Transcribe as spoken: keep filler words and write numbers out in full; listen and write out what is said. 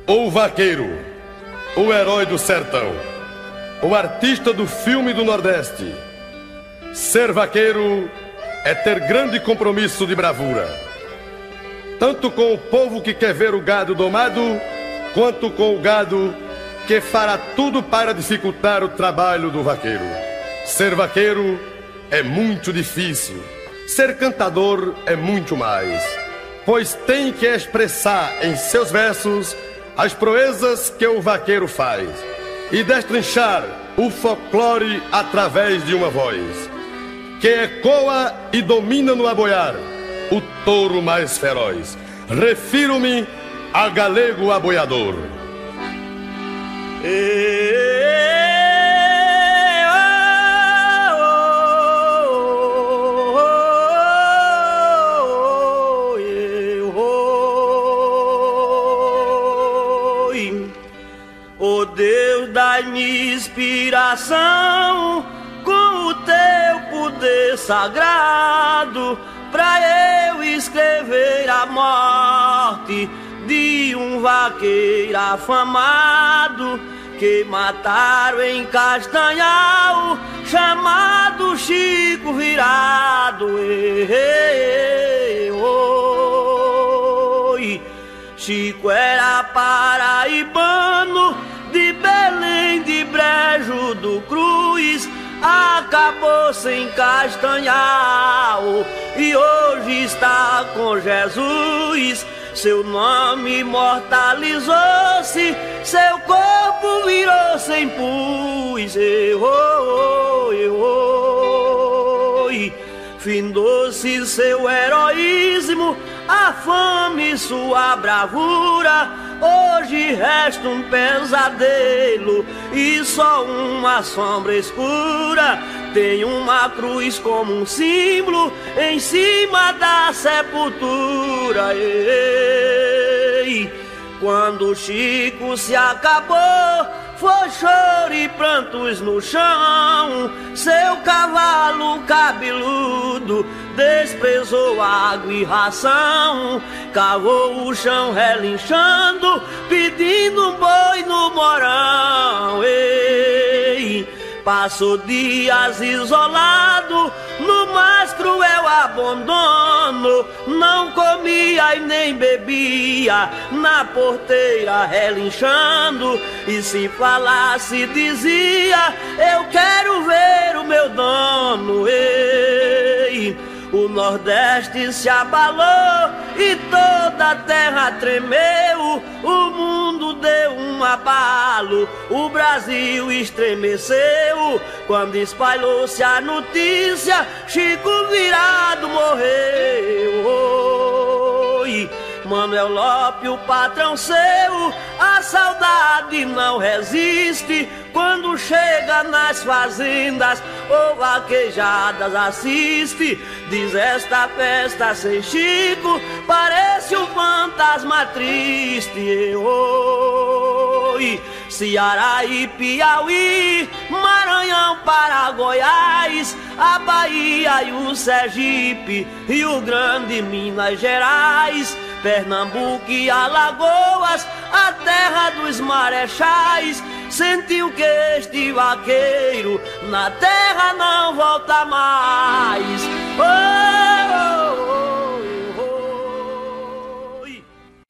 O vaqueiro, o herói do sertão, o artista do filme do Nordeste. Ser vaqueiro é ter grande compromisso de bravura, tanto com o povo que quer ver o gado domado, quanto com o gado que fará tudo para dificultar o trabalho do vaqueiro. Ser vaqueiro é muito difícil, ser cantador é muito mais, pois tem que expressar em seus versos as proezas que o vaqueiro faz e destrinchar o folclore através de uma voz que ecoa e domina no aboiar o touro mais feroz. Refiro-me a galego aboiador. Oh Deus, dai-me inspiração com o teu poder sagrado, pra eu escrever a morte de um vaqueiro afamado que mataram em Castanhal, chamado Chico Virado. Ei, ei, oi. Chico era paraibano, de Belém de Brejo do Cruz, acabou-se em Castanhal e hoje está com Jesus. Seu nome imortalizou-se, seu corpo virou sem pus. Oi, oi, findou-se seu heroísmo, a fome e sua bravura. Hoje resta um pesadelo e só uma sombra escura. Tem uma cruz como um símbolo em cima da sepultura. Ei, quando Chico se acabou, foi choro e prantos no chão. Seu cavalo cabeludo desprezou água e ração, cavou o chão relinchando, pedindo um boi no morão. Ei, passou dias isolado no mais cruel abandono, não comia e nem bebia, na porteira relinchando, e se falasse dizia: eu quero ver o meu dono. Ei, o Nordeste se abalou e toda a terra tremeu, o mundo deu um abalo, o Brasil estremeceu, quando espalhou-se a notícia: Chico Virado morreu. Oi, Manuel Lopes, o patrão seu, a saudade não resiste, quando chega nas fazendas ou vaquejadas assiste. Diz: esta festa sem Chico parece um fantasma triste. Oi, Ceará e Piauí, Maranhão para Goiás, a Bahia e o Sergipe, Rio Grande, Minas Gerais, Pernambuco e Alagoas, a terra dos marechais, sentiu que este vaqueiro na terra não volta mais.